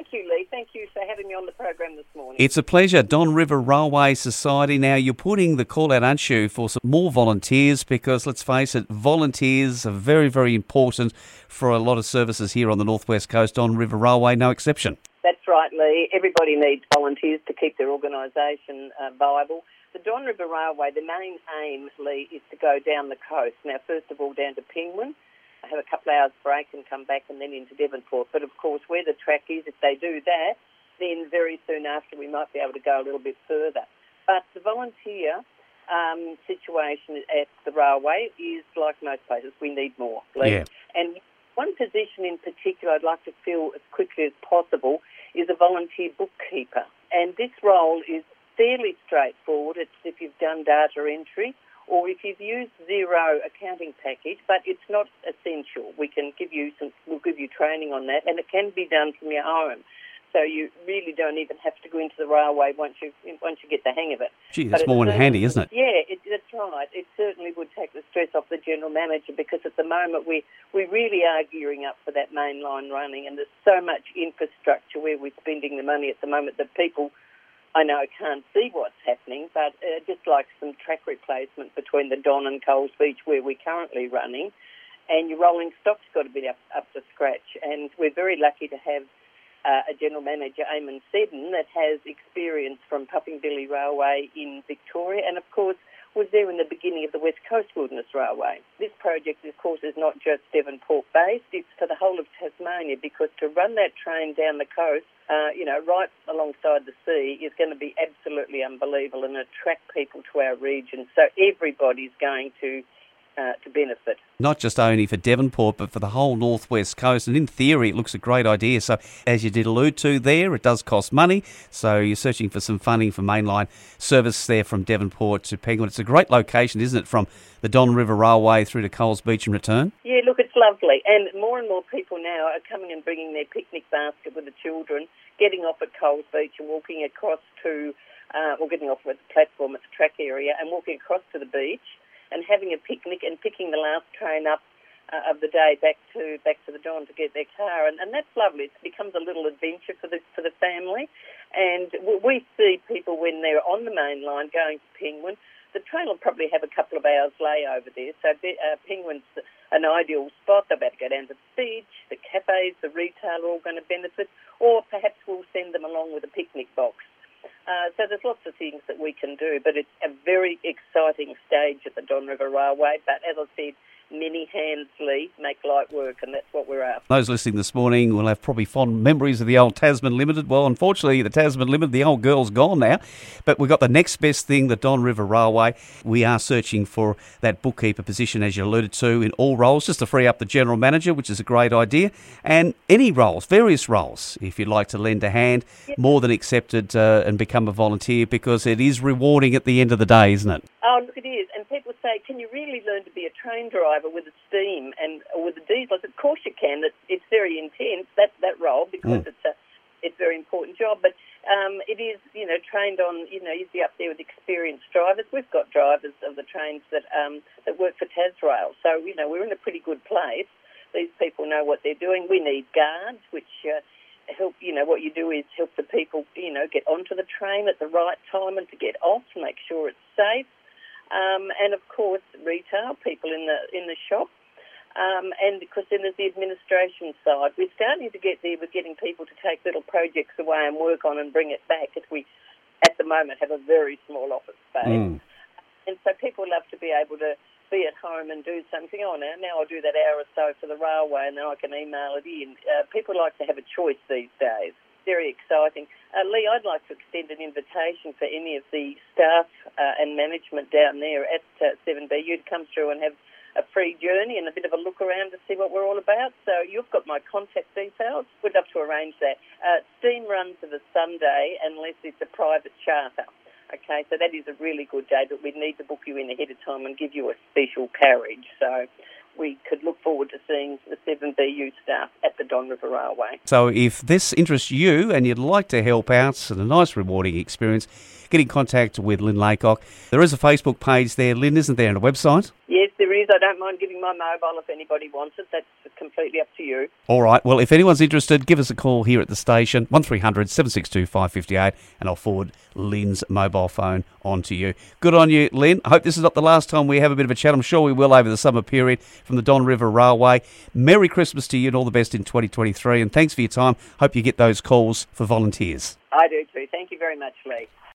Thank you, Lee. Thank you for having me on the program this morning. It's a pleasure. Don River Railway Society. Now, you're putting the call out, aren't you, for some more volunteers, because, let's face it, volunteers are very, very important for a lot of services here on the North West Coast. Don River Railway, no exception. That's right, Lee. Everybody needs volunteers to keep their organisation viable. The Don River Railway, the main aim, Lee, is to go down the coast. Now, first of all, down to Penguin, have a couple of hours break and come back, and then into Devonport. But, of course, where the track is, if they do that, then very soon after we might be able to go a little bit further. But the volunteer situation at the railway is like most places. We need more, Lee. Yeah. And one position in particular I'd like to fill as quickly as possible is a volunteer bookkeeper. And this role is fairly straightforward. It's if you've done data entry or if you've used Xero accounting package, but it's not essential. We'll give you training on that, and it can be done from your home. So you really don't even have to go into the railway once you get the hang of it. Gee, that's more than handy, isn't it? Yeah, that's right. It certainly would take the stress off the general manager, because at the moment we really are gearing up for that main line running, and there's so much infrastructure where we're spending the money at the moment that people, I know, can't see what's happening, but just like some track replacement between the Don and Coles Beach where we're currently running, and your rolling stock's got to be up to scratch. And we're very lucky to have a general manager, Eamon Seddon, that has experience from Puppingbilly Railway in Victoria, and of course was there in the beginning of the West Coast Wilderness Railway. This project, of course, is not just Devonport based, it's for the whole of Tasmania, because to run that train down the coast, right alongside the sea, is going to be absolutely unbelievable and attract people to our region. So everybody's going to benefit. Not just only for Devonport, but for the whole North West Coast. And in theory, it looks a great idea. So, as you did allude to there, it does cost money. So, you're searching for some funding for mainline service there from Devonport to Penguin. It's a great location, isn't it, from the Don River Railway through to Coles Beach and return? Yeah, look, it's lovely. And more people now are coming and bringing their picnic basket with the children, getting off at Coles Beach and walking across to, getting off at the platform at the track area and walking across to the beach and having a picnic and picking the last train up of the day back to the Don to get their car, and that's lovely. It becomes a little adventure for the family, and we see people when they're on the main line going to Penguin. The train will probably have a couple of hours layover there, so Penguin's an ideal spot. They're about to go down to the beach, the cafes, the retail are all going to benefit, or perhaps we'll send them along with a picnic box. So there's lots of things that we can do, but it's a very exciting stage at the Don River Railway. But as I said, many hands, Lee, make light work, and that's what we're after. Those listening this morning will have probably fond memories of the old Tasman Limited. Well, unfortunately, the Tasman Limited, the old girl's gone now. But we've got the next best thing, the Don River Railway. We are searching for that bookkeeper position, as you alluded to, in all roles, just to free up the general manager, which is a great idea. And any roles, various roles, if you'd like to lend a hand, more than accepted and become a volunteer, because it is rewarding at the end of the day, isn't it? Oh, look, it is. And people say, can you really learn to be a train driver with a steam or with a diesel? Of course you can. It's very intense, that role, because it's a very important job. But it is, trained on, you'd be up there with experienced drivers. We've got drivers of the trains that work for Tasrail. So, we're in a pretty good place. These people know what they're doing. We need guards, which help, what you do is help the people, get onto the train at the right time and to get off to make sure it's safe. And of course, retail, people in the shop. And of course, then there's the administration side. We're starting to get there with getting people to take little projects away and work on and bring it back, as we, at the moment, have a very small office space. And so people love to be able to be at home and do something. Oh, now I'll do that hour or so for the railway, and then I can email it in. People like to have a choice these days. Very exciting. Lee, I'd like to extend an invitation for any of the staff and management down there at 7BU to come through and have a free journey and a bit of a look around to see what we're all about. So you've got my contact details. We'd love to arrange that. Steam runs of a Sunday unless it's a private charter. Okay, so that is a really good day, but we'd need to book you in ahead of time and give you a special carriage. So we could look forward to seeing the 7BU staff at the Don River Railway. So if this interests you and you'd like to help out, it's a nice rewarding experience, get in contact with Lynn Laycock. There is a Facebook page there, Lynn, isn't there, and a website? Yes, there is. I don't mind giving my mobile if anybody wants it. That's completely up to you. All right. Well, if anyone's interested, give us a call here at the station, 1300 762 558, and I'll forward Lynn's mobile phone on to you. Good on you, Lynn. I hope this is not the last time we have a bit of a chat. I'm sure we will over the summer period from the Don River Railway. Merry Christmas to you and all the best in 2023. And thanks for your time. Hope you get those calls for volunteers. I do too. Thank you very much, Lee.